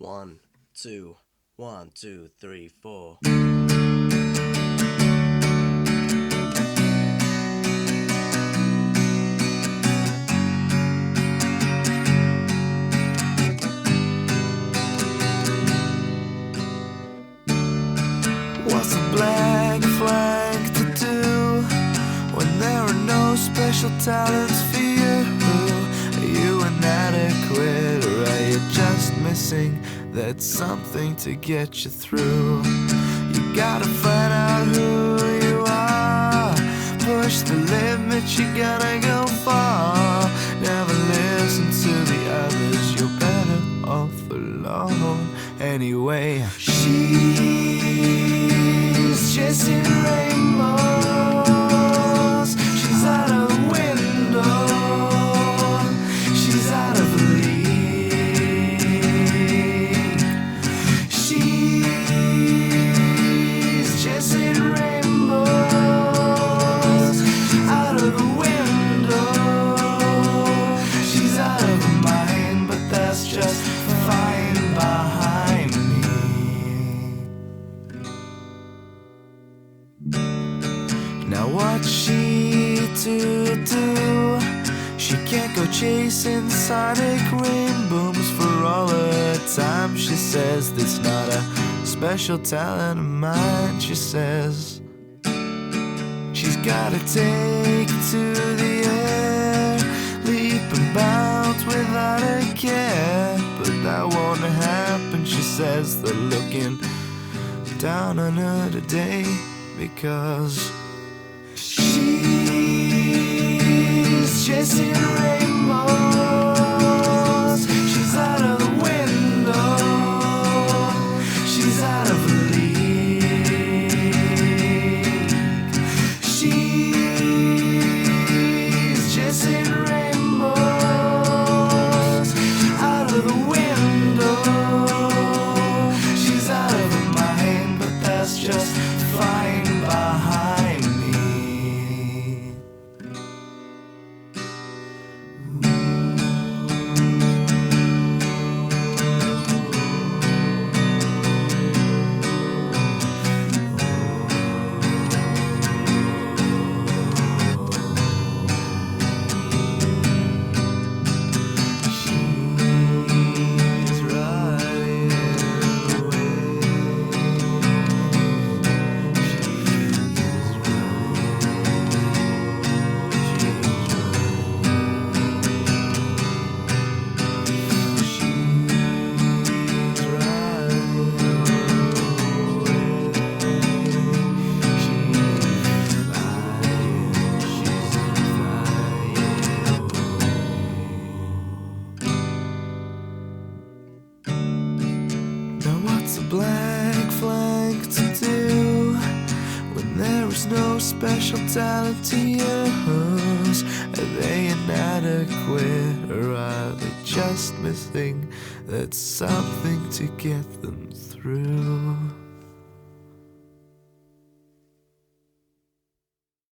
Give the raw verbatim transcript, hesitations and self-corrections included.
One, two, one, two, three, four. What's a black flag to do when there are no special talents for you? Are you inadequate, or are you just missing that something to get you through? You gotta find out who you are, push the limits, you gotta go far. Never listen to the others, you're better off alone. Anyway, she's chasing rainbows. She's out of the window. She's out of league. She's chasing rainbows. Out of the window. She's out of her mind, but that's just fine behind me. Now what's she to do? She can't go chasing sonic rainbows for all her time. She says that's not a special talent of mine. She says she's gotta take to the air, leap and bounce without a care. But that won't happen, she says. They're looking down on her today because she's chasing rainbows. She's out of the window. She's out of her league. She's chasing rainbows. Out of the window. She's out of her mind, but that's just fine behind me. What's a black flag to do when there is no special talent to use? Are they inadequate, or are they just missing that something to get them through?